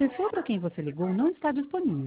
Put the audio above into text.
pessoa para quem você ligou não está disponível.